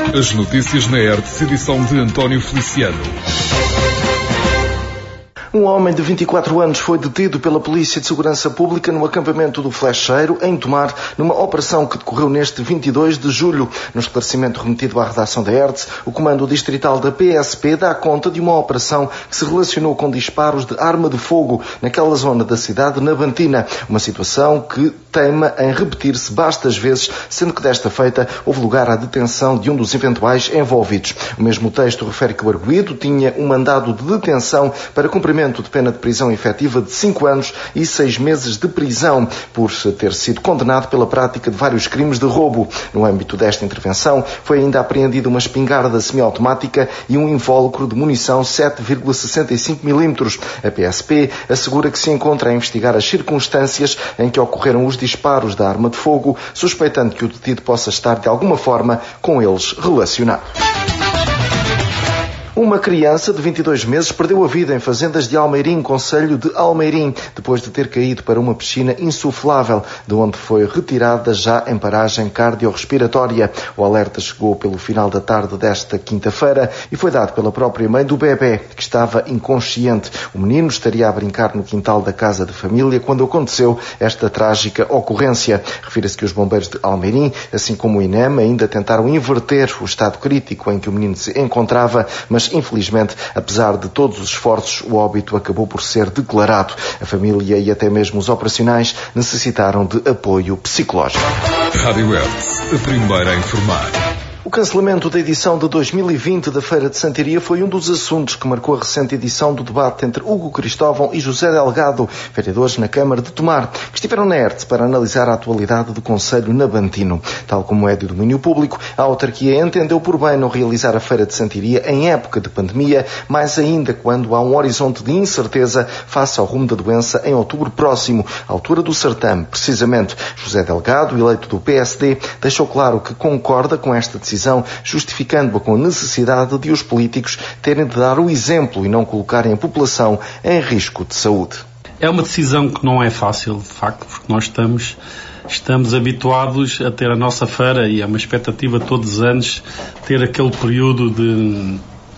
As notícias na Hertz, edição de António Feliciano. Um homem de 24 anos foi detido pela Polícia de Segurança Pública no acampamento do Flecheiro, em Tomar, numa operação que decorreu neste 22 de julho. No esclarecimento remetido à redação da Hertz, o Comando Distrital da PSP dá conta de uma operação que se relacionou com disparos de arma de fogo naquela zona da cidade navantina. Uma situação que teima em repetir-se bastas vezes, sendo que desta feita houve lugar à detenção de um dos eventuais envolvidos. O mesmo texto refere que o arguido tinha um mandado de detenção para cumprimento de pena de prisão efetiva de 5 anos e 6 meses de prisão por ter sido condenado pela prática de vários crimes de roubo. No âmbito desta intervenção, foi ainda apreendida uma espingarda semiautomática e um invólucro de munição 7,65 mm. A PSP assegura que se encontra a investigar as circunstâncias em que ocorreram os disparos da arma de fogo, suspeitando que o detido possa estar de alguma forma com eles relacionado. Uma criança de 22 meses perdeu a vida em fazendas de Almeirim, concelho de Almeirim, depois de ter caído para uma piscina insuflável, de onde foi retirada já em paragem cardiorrespiratória. O alerta chegou pelo final da tarde desta quinta-feira e foi dado pela própria mãe do bebê, que estava inconsciente. O menino estaria a brincar no quintal da casa de família quando aconteceu esta trágica ocorrência. Refira-se que os bombeiros de Almeirim, assim como o INEM, ainda tentaram inverter o estado crítico em que o menino se encontrava, mas infelizmente, apesar de todos os esforços, o óbito acabou por ser declarado. A família e até mesmo os operacionais necessitaram de apoio psicológico. Rádio Hertz, a primeira a informar. O cancelamento da edição de 2020 da Feira de Santiria foi um dos assuntos que marcou a recente edição do debate entre Hugo Cristóvão e José Delgado, vereadores na Câmara de Tomar, que estiveram na Hertz para analisar a atualidade do concelho navantino. Tal como é de domínio público, a autarquia entendeu por bem não realizar a Feira de Santiria em época de pandemia, mais ainda quando há um horizonte de incerteza face ao rumo da doença em outubro próximo, altura do certame, precisamente. José Delgado, eleito do PSD, deixou claro que concorda com esta decisão, justificando-a com a necessidade de os políticos terem de dar o exemplo e não colocarem a população em risco de saúde. É uma decisão que não é fácil, de facto, porque nós estamos habituados a ter a nossa feira e é uma expectativa todos os anos ter aquele período de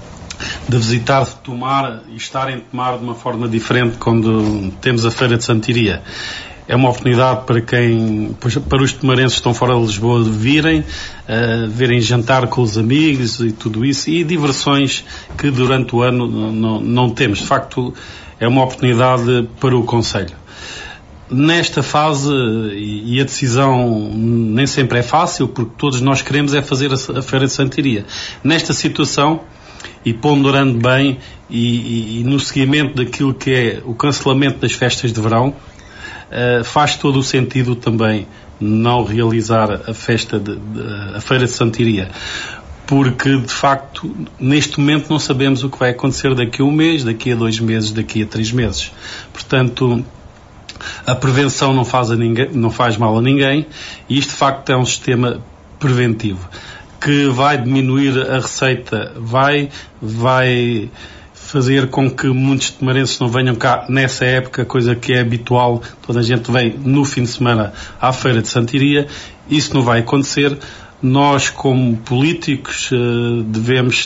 visitar Tomar e estar em Tomar de uma forma diferente quando temos a Feira de Santiria. É uma oportunidade para os tomarenses que estão fora de Lisboa virem jantar com os amigos e tudo isso, e diversões que durante o ano não temos. De facto, é uma oportunidade para o concelho. Nesta fase, e a decisão nem sempre é fácil, porque todos nós queremos é fazer a Feira de Santiria. Nesta situação, e ponderando bem, e no seguimento daquilo que é o cancelamento das festas de verão, faz todo o sentido também não realizar a Feira de Santiria, porque de facto neste momento não sabemos o que vai acontecer daqui a 1 mês, daqui a 2 meses, daqui a 3 meses. Portanto, a prevenção não faz mal a ninguém, e isto de facto é um sistema preventivo que vai diminuir a receita, vai fazer com que muitos tomarenses não venham cá nessa época, coisa que é habitual, toda a gente vem no fim de semana à Feira de Santiria. Isso não vai acontecer. Nós, como políticos, devemos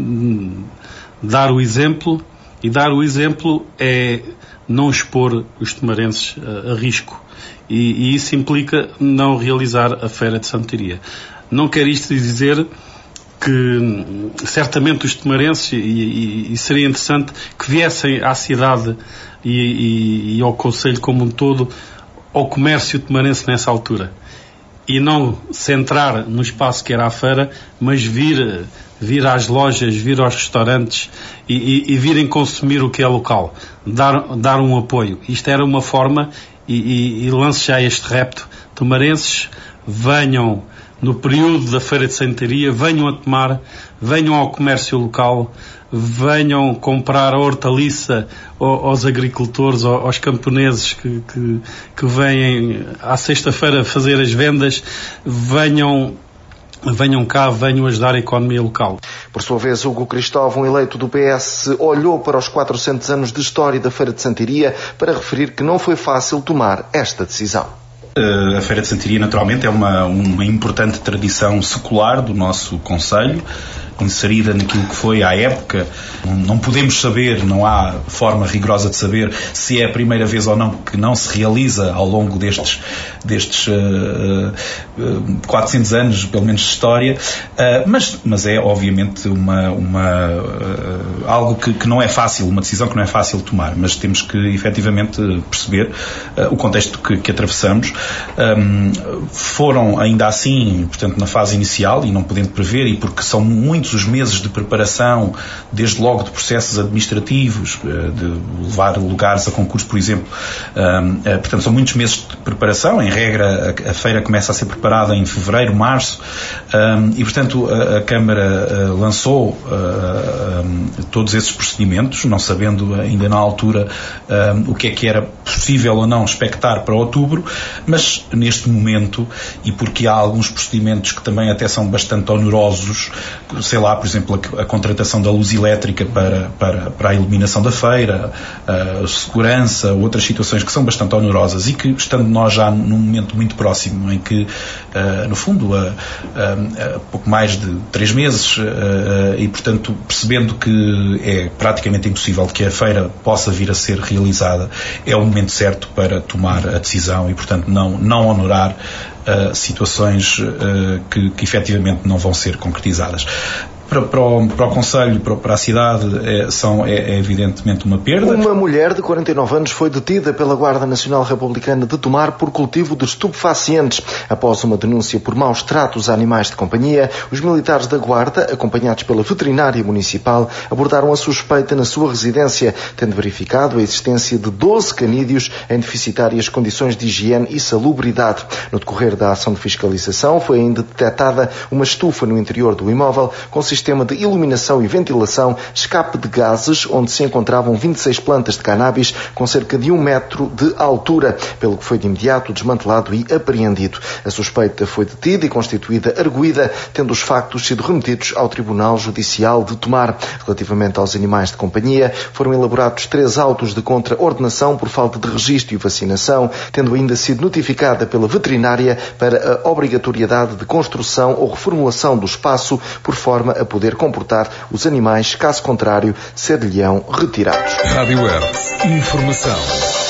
dar o exemplo, e dar o exemplo é não expor os tomarenses a risco. E isso implica não realizar a Feira de Santiria. Não quer isto dizer que certamente os tomarenses, e seria interessante que viessem à cidade e ao concelho como um todo, ao comércio tomarense nessa altura, e não centrar no espaço que era a feira, mas vir às lojas, vir aos restaurantes e virem consumir o que é local, dar um apoio. Isto era uma forma, e lanço já este repto: tomarenses, venham no período da Feira de Santiria, venham a Tomar, venham ao comércio local, venham comprar a hortaliça aos agricultores, aos camponeses que vêm à sexta-feira fazer as vendas, venham cá, venham ajudar a economia local. Por sua vez, Hugo Cristóvão, eleito do PS, olhou para os 400 anos de história da Feira de Santiria para referir que não foi fácil tomar esta decisão. A Feira de Santiria, naturalmente, é uma importante tradição secular do nosso concelho, inserida naquilo que foi à época. Não podemos saber, não há forma rigorosa de saber se é a primeira vez ou não que não se realiza ao longo destes 400 anos, pelo menos, de história, mas é obviamente algo que não é fácil, uma decisão que não é fácil de tomar, mas temos que efetivamente perceber o contexto que atravessamos. Foram ainda assim, portanto, na fase inicial, e não podendo prever, e porque são muitos os meses de preparação, desde logo de processos administrativos, de levar lugares a concurso, por exemplo. Portanto, são muitos meses de preparação. Em regra, a feira começa a ser preparada em fevereiro, março, e, portanto, a Câmara lançou todos esses procedimentos, não sabendo ainda na altura o que era possível ou não expectar para outubro, mas neste momento, e porque há alguns procedimentos que também até são bastante onerosos, sei lá, por exemplo, a contratação da luz elétrica para a iluminação da feira, a segurança, outras situações que são bastante onerosas e que, estando nós já num momento muito próximo em que, no fundo, pouco mais de 3 meses, e, portanto, percebendo que é praticamente impossível que a feira possa vir a ser realizada, é o momento certo para tomar a decisão e, portanto, não honorar situações que efetivamente não vão ser concretizadas. Para o Concelho, para a cidade, é evidentemente uma perda. Uma mulher de 49 anos foi detida pela Guarda Nacional Republicana de Tomar por cultivo de estupefacientes. Após uma denúncia por maus tratos a animais de companhia, os militares da Guarda, acompanhados pela veterinária municipal, abordaram a suspeita na sua residência, tendo verificado a existência de 12 canídeos em deficitárias condições de higiene e salubridade. No decorrer da ação de fiscalização, foi ainda detectada uma estufa no interior do imóvel, com sistema de iluminação e ventilação, escape de gases, onde se encontravam 26 plantas de cannabis com cerca de 1 metro de altura, pelo que foi de imediato desmantelado e apreendido. A suspeita foi detida e constituída arguida, tendo os factos sido remetidos ao Tribunal Judicial de Tomar. Relativamente aos animais de companhia, foram elaborados 3 autos de contraordenação por falta de registro e vacinação, tendo ainda sido notificada pela veterinária para a obrigatoriedade de construção ou reformulação do espaço por forma a poder comportar os animais, caso contrário, ser-lhe-ão retirados. Rádio Hertz. Informação.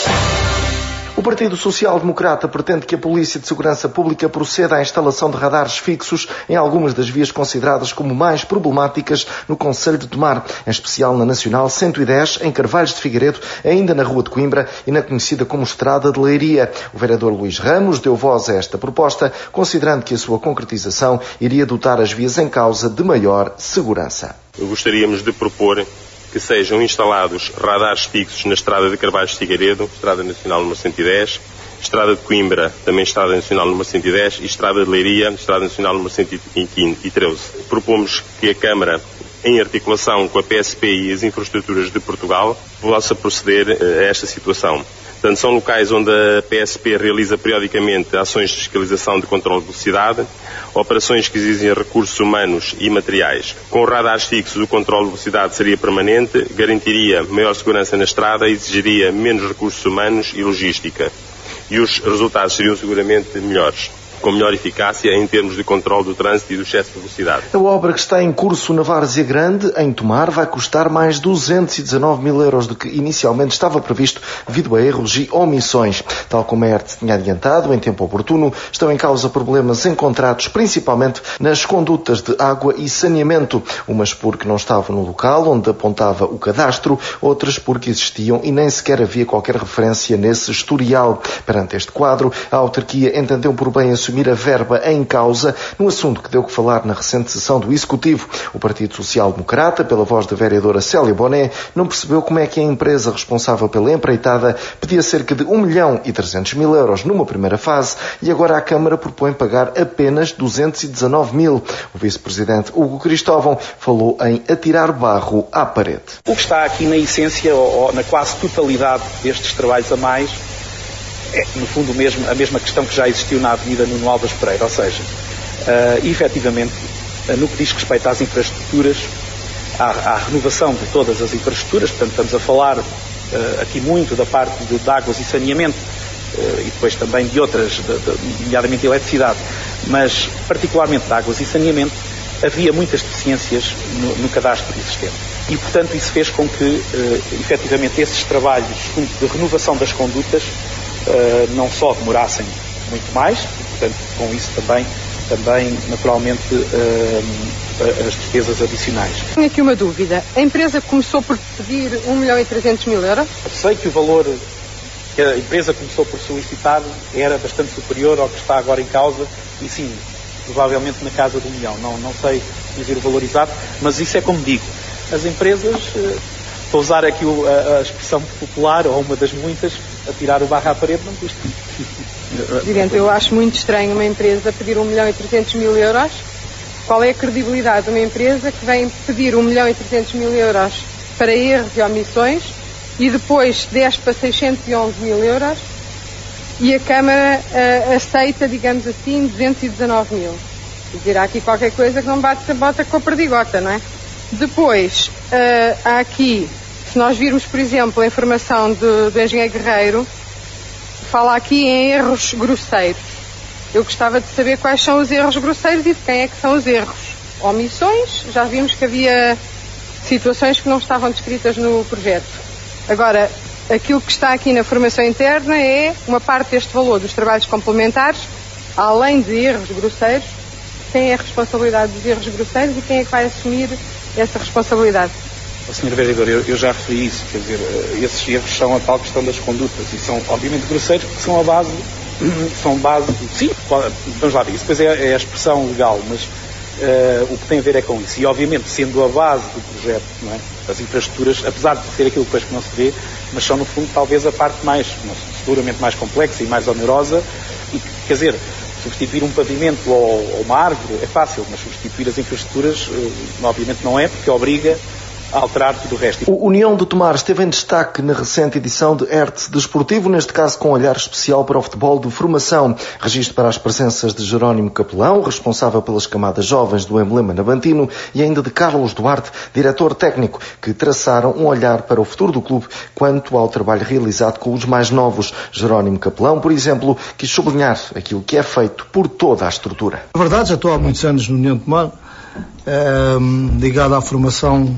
O Partido Social Democrata pretende que a Polícia de Segurança Pública proceda à instalação de radares fixos em algumas das vias consideradas como mais problemáticas no concelho de Tomar, em especial na Nacional 110, em Carvalhos de Figueiredo, ainda na Rua de Coimbra e na conhecida como Estrada de Leiria. O vereador Luís Ramos deu voz a esta proposta, considerando que a sua concretização iria dotar as vias em causa de maior segurança. Gostaríamos de propor que sejam instalados radares fixos na Estrada de Carvalhos de Figueiredo, Estrada Nacional número 110, Estrada de Coimbra, também Estrada Nacional número 110, e Estrada de Leiria, Estrada Nacional número 113. Propomos que a Câmara, em articulação com a PSP e as infraestruturas de Portugal, possa proceder a esta situação. Portanto, são locais onde a PSP realiza periodicamente ações de fiscalização de controle de velocidade, operações que exigem recursos humanos e materiais. Com radares fixos, o controle de velocidade seria permanente, garantiria maior segurança na estrada e exigiria menos recursos humanos e logística. E os resultados seriam seguramente melhores, com melhor eficácia em termos de controle do trânsito e do excesso de velocidade. A obra que está em curso na Várzea Grande, em Tomar, vai custar mais 219 mil euros do que inicialmente estava previsto devido a erros e omissões. Tal como a ERT tinha adiantado, em tempo oportuno, estão em causa problemas encontrados principalmente nas condutas de água e saneamento, umas porque não estavam no local onde apontava o cadastro, outras porque existiam e nem sequer havia qualquer referência nesse historial. Perante este quadro, a autarquia entendeu por bem assumir a verba em causa, num assunto que deu que falar na recente sessão do Executivo. O Partido Social Democrata, pela voz da vereadora Célia Boné, não percebeu como é que a empresa responsável pela empreitada pedia cerca de 1.300.000 euros numa primeira fase e agora a Câmara propõe pagar apenas 219 mil. O vice-presidente Hugo Cristóvão falou em atirar barro à parede. O que está aqui na essência, ou na quase totalidade destes trabalhos a mais, é, no fundo, a mesma questão que já existiu na Avenida Nuno Alves Pereira, ou seja, efetivamente, no que diz respeito às infraestruturas, à renovação de todas as infraestruturas, portanto, estamos a falar aqui muito da parte de águas e saneamento, e depois também de outras, nomeadamente eletricidade, mas particularmente de águas e saneamento, havia muitas deficiências no cadastro existente. E, portanto, isso fez com que, efetivamente, esses trabalhos de renovação das condutas não só demorassem muito mais, e, portanto, com isso também naturalmente, as despesas adicionais. Tenho aqui uma dúvida. A empresa começou por pedir 1.300.000 euros? Eu sei que o valor que a empresa começou por solicitar era bastante superior ao que está agora em causa, e sim, provavelmente na casa de 1 milhão. Não sei dizer o valor exato, mas isso é como digo. As empresas, para usar aqui a expressão popular, ou uma das muitas, a tirar o barro à parede não custa. Presidente, eu acho muito estranho uma empresa pedir 1.300.000 euros. Qual é a credibilidade de uma empresa que vem pedir 1.300.000 euros para erros e omissões e depois desce para 611.000 euros e a Câmara aceita, digamos assim, 219 mil? Quer dizer, há aqui qualquer coisa que não bota com a perdigota, não é? Depois, há aqui, se nós virmos, por exemplo, a informação do engenheiro Guerreiro, fala aqui em erros grosseiros. Eu gostava de saber quais são os erros grosseiros e de quem é que são os erros. Omissões, já vimos que havia situações que não estavam descritas no projeto. Agora, aquilo que está aqui na formação interna é uma parte deste valor dos trabalhos complementares, além de erros grosseiros. Quem é a responsabilidade dos erros grosseiros e quem é que vai assumir essa responsabilidade? Sr. Vereador, eu já referi isso, quer dizer, esses erros são a tal questão das condutas e são obviamente grosseiros porque são base, sim, vamos lá ver, isso depois é a expressão legal, mas o que tem a ver é com isso. E obviamente, sendo a base do projeto, não é? As infraestruturas, apesar de ser aquilo depois que não se vê, mas são no fundo talvez a parte mais, seguramente mais complexa e mais onerosa, e quer dizer, substituir um pavimento ou uma árvore é fácil, mas substituir as infraestruturas obviamente não é, porque obriga a alterar tudo o resto. O União de Tomar esteve em destaque na recente edição de ERTE Desportivo, neste caso com um olhar especial para o futebol de formação. Registro para as presenças de Jerónimo Capelão, responsável pelas camadas jovens do Emblema Navantino, e ainda de Carlos Duarte, diretor técnico, que traçaram um olhar para o futuro do clube quanto ao trabalho realizado com os mais novos. Jerónimo Capelão, por exemplo, quis sublinhar aquilo que é feito por toda a estrutura. Na verdade, já estou há muitos anos no União de Tomar, ligado à formação,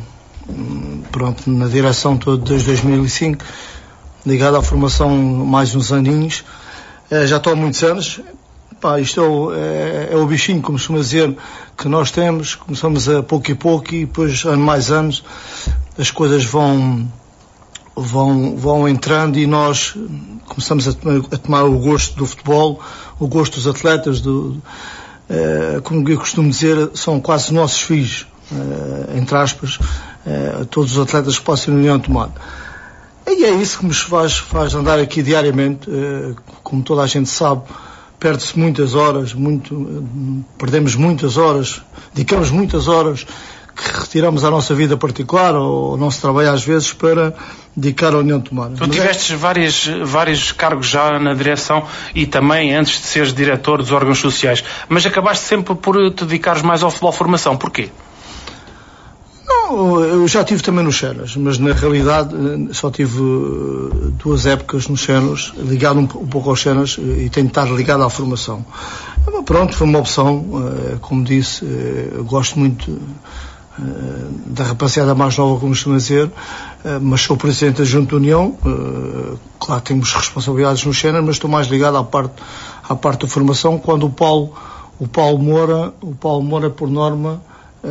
na direção toda desde 2005, ligado à formação mais uns aninhos, já estou há muitos anos. Isto é o bichinho, como costuma dizer, que nós temos. Começamos a pouco e pouco e depois, ano mais anos, as coisas vão entrando e nós começamos a tomar o gosto do futebol, o gosto dos atletas, como eu costumo dizer, são quase nossos filhos, entre aspas, todos os atletas que possam União de Tomar. E é isso que nos faz andar aqui diariamente. Como toda a gente sabe, perde-se muitas horas, perdemos muitas horas, dedicamos muitas horas que retiramos à nossa vida particular ou ao nosso trabalho às vezes para dedicar à União de Tomar. Tu tiveste vários cargos já na direção e também antes de seres diretor dos órgãos sociais, mas acabaste sempre por te dedicares mais ao futebol formação. Porquê? Não, eu já tive também nos Cenas, mas na realidade só tive 2 épocas nos Cenas, ligado um pouco aos Cenas e tenho de estar ligado à formação. Pronto, foi uma opção, como disse, eu gosto muito da rapaziada mais nova, como costuma dizer, mas sou presidente da Junta de União, claro, temos responsabilidades nos Cenas, mas estou mais ligado à parte da formação, quando o Paulo Moura, por norma,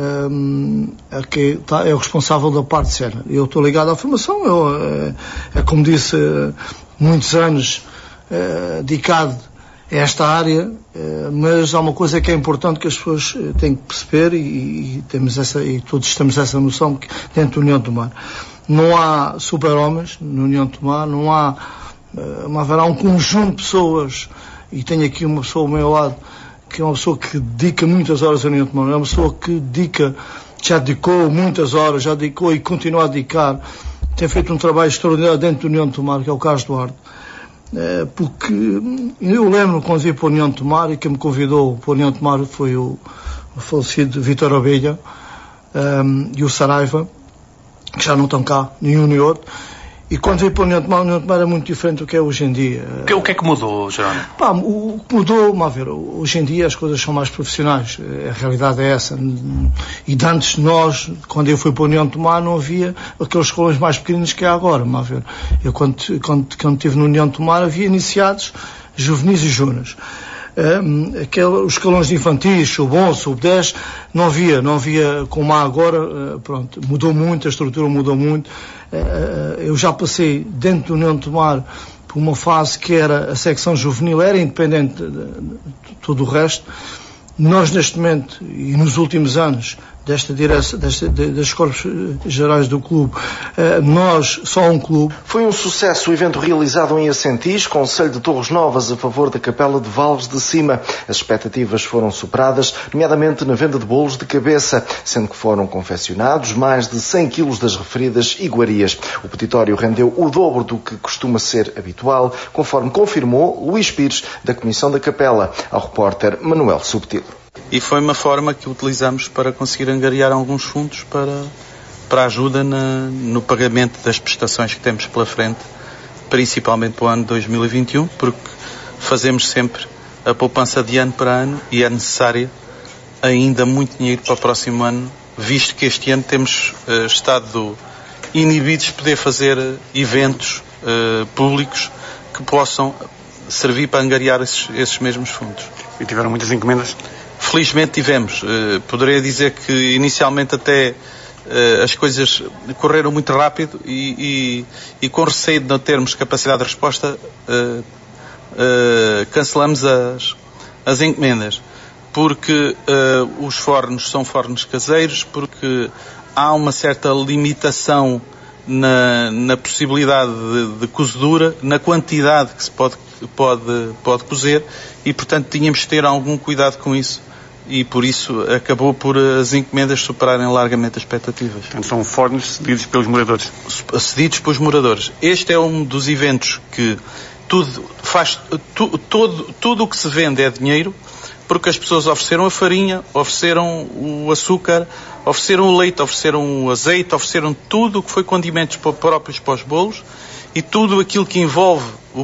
é o responsável da parte de cena. Eu estou ligado à formação, como disse, muitos anos dedicado a esta área, mas há uma coisa que é importante que as pessoas têm que perceber e todos temos essa noção que dentro da União de Tomar não há super-homens na União de Tomar, haverá um conjunto de pessoas, e tenho aqui uma pessoa ao meu lado que é uma pessoa que dedica muitas horas à União de Tomar, é uma pessoa que já dedicou muitas horas, já dedicou e continua a dedicar, tem feito um trabalho extraordinário dentro da União de Tomar, que é o Carlos Duarte, porque eu lembro quando vim para a União de Tomar, e quem me convidou para a União de Tomar foi o falecido Vítor Abelha e o Saraiva, que já não estão cá, nenhum nem outro, E quando veio para o União de Mar é muito diferente do que é hoje em dia. O que é que mudou, Jerónimo? O que mudou, vamos ver, hoje em dia as coisas são mais profissionais. A realidade é essa. E de antes nós, quando eu fui para a União de Mar, não havia aqueles escolões mais pequeninos que há agora, vamos ver. Eu quando estive na União de Mar havia iniciados, juvenis e júniores. Os escalões de infantis, sub-11, sub-10, não havia como há agora. Pronto, mudou muito, a estrutura mudou muito. Eu já passei dentro do União de Mar por uma fase que era a secção juvenil, era independente de tudo o resto. Nós neste momento e nos últimos anos desta direção, das Corpos Gerais do clube, nós, só um clube. Foi um sucesso o evento realizado em Assentis, Concelho de Torres Novas, a favor da Capela de Valves de Cima. As expectativas foram superadas, nomeadamente na venda de bolos de cabeça, sendo que foram confeccionados mais de 100 quilos das referidas iguarias. O petitório rendeu o dobro do que costuma ser habitual, conforme confirmou Luís Pires, da Comissão da Capela, ao repórter Manuel Subtil. E foi uma forma que utilizamos para conseguir angariar alguns fundos para ajuda no pagamento das prestações que temos pela frente, principalmente para o ano 2021, porque fazemos sempre a poupança de ano para ano e é necessária ainda muito dinheiro para o próximo ano, visto que este ano temos estado inibidos de poder fazer eventos públicos que possam servir para angariar esses mesmos fundos. E tiveram muitas encomendas? Felizmente tivemos. Poderia dizer que inicialmente até as coisas correram muito rápido e com receio de não termos capacidade de resposta cancelamos as encomendas, porque os fornos são fornos caseiros, porque há uma certa limitação na possibilidade de cozedura, na quantidade que se pode cozer, e portanto tínhamos de ter algum cuidado com isso, e por isso acabou por as encomendas superarem largamente as expectativas. Então são fornos cedidos pelos moradores? Cedidos pelos moradores. Este é um dos eventos que tudo o que se vende é dinheiro, porque as pessoas ofereceram a farinha, ofereceram o açúcar, ofereceram o leite, ofereceram o azeite, ofereceram tudo o que foi condimentos próprios para os bolos, e tudo aquilo que envolve a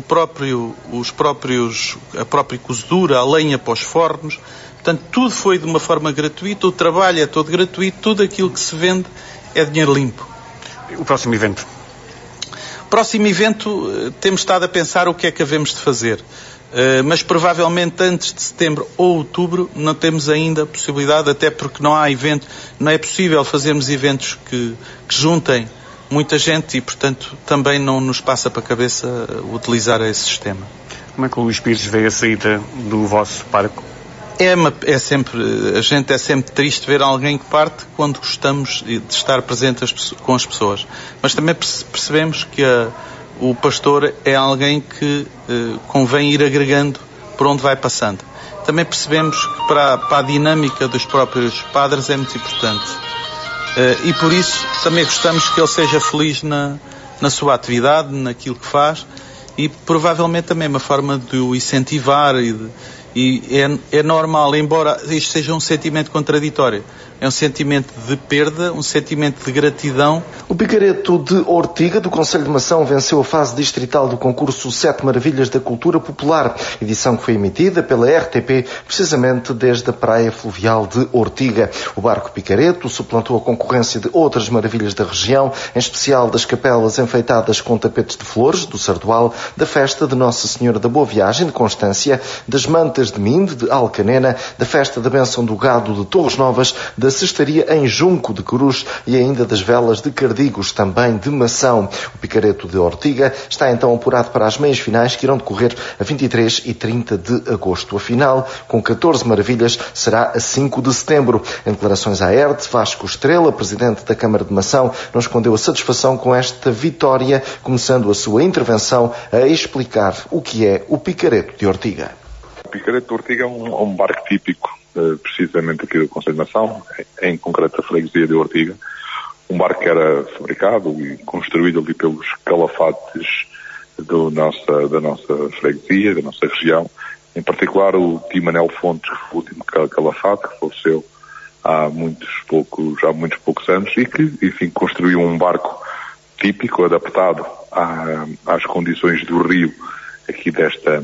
própria cozedura, a lenha para os fornos. Portanto, tudo foi de uma forma gratuita, o trabalho é todo gratuito, tudo aquilo que se vende é dinheiro limpo. O próximo evento? Próximo evento, temos estado a pensar o que é que havemos de fazer. Mas provavelmente antes de setembro ou outubro não temos ainda a possibilidade, até porque não há evento, não é possível fazermos eventos que juntem muita gente e, portanto, também não nos passa para a cabeça utilizar esse sistema. Como é que o Luís Pires vê a saída do vosso parque? A gente é sempre triste ver alguém que parte quando gostamos de estar presente com as pessoas. Mas também percebemos que o pastor é alguém que convém ir agregando por onde vai passando. Também percebemos que para a dinâmica dos próprios padres é muito importante. E por isso também gostamos que ele seja feliz na sua atividade, naquilo que faz, e provavelmente também uma forma de o incentivar e é normal, embora isto seja um sentimento contraditório. É um sentimento de perda, um sentimento de gratidão. O Picareto de Ortiga, do Concelho de Mação, venceu a fase distrital do concurso 7 Maravilhas da Cultura Popular, edição que foi emitida pela RTP, precisamente desde a praia fluvial de Ortiga. O barco Picareto suplantou a concorrência de outras maravilhas da região, em especial das capelas enfeitadas com tapetes de flores, do Sardual, da festa de Nossa Senhora da Boa Viagem, de Constância, das mantas de Minde, de Alcanena, da festa da Bênção do Gado, de Torres Novas, da cestaria em Junco de Cruz e ainda das velas de Cardigos, também de Mação. O Picareto de Ortiga está então apurado para as meias finais que irão decorrer a 23 e 30 de agosto. A final, com 14 maravilhas, será a 5 de setembro. Em declarações à ERT, Vasco Estrela, presidente da Câmara de Mação, não escondeu a satisfação com esta vitória, começando a sua intervenção a explicar o que é o Picareto de Ortiga. O Picareto de Ortiga é um barco típico, precisamente aqui do Concelho de Mação, em concreto a freguesia de Ortiga. Um barco que era fabricado e construído ali pelos calafates da nossa freguesia, da nossa região. Em particular o tio Manel Fontes, que foi o último calafate, que faleceu há muitos poucos anos, e que, enfim, construiu um barco típico, adaptado às condições do rio aqui desta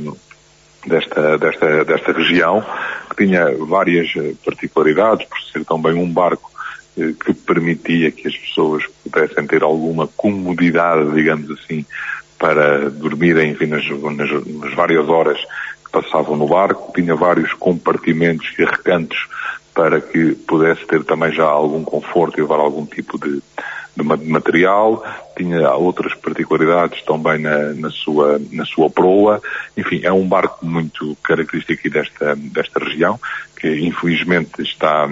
região, que tinha várias particularidades, por ser também um barco que permitia que as pessoas pudessem ter alguma comodidade, digamos assim, para dormirem, enfim, nas várias horas que passavam no barco. Tinha vários compartimentos e recantos para que pudesse ter também já algum conforto e levar algum tipo de material. Tinha outras particularidades também na sua proa. Enfim, é um barco muito característico aqui desta região, que infelizmente está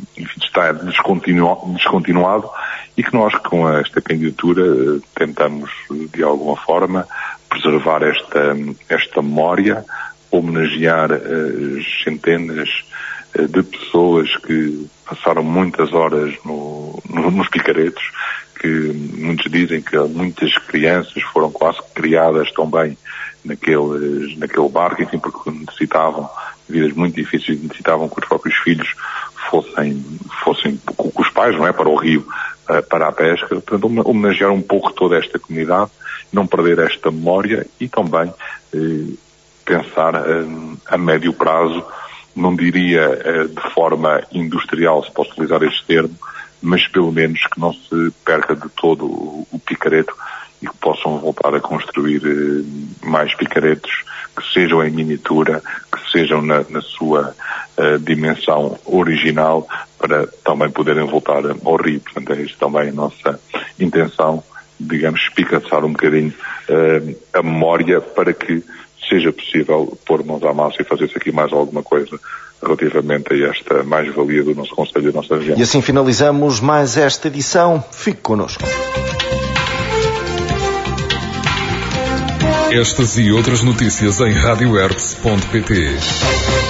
descontinuado, e que nós, com esta candidatura, tentamos de alguma forma preservar esta memória, homenagear as centenas de pessoas que passaram muitas horas nos picaretos, que muitos dizem que muitas crianças foram quase criadas também naquele barco, enfim, porque necessitavam vidas muito difíceis, necessitavam que os próprios filhos fossem com os pais, não é, para o rio, para a pesca. Portanto, homenagear um pouco toda esta comunidade, não perder esta memória e também pensar a médio prazo, não diria de forma industrial, se posso utilizar este termo, mas pelo menos que não se perca de todo o picareto e que possam voltar a construir mais picaretos, que sejam em miniatura, que sejam na sua dimensão original, para também poderem voltar ao rio. Portanto, é isto também a nossa intenção, digamos, espicaçar um bocadinho a memória, para que seja possível pôr mãos à massa e fazer-se aqui mais alguma coisa relativamente a esta mais-valia do nosso concelho e da nossa região. E assim finalizamos mais esta edição. Fique connosco. Estas e outras notícias em radiohertz.pt.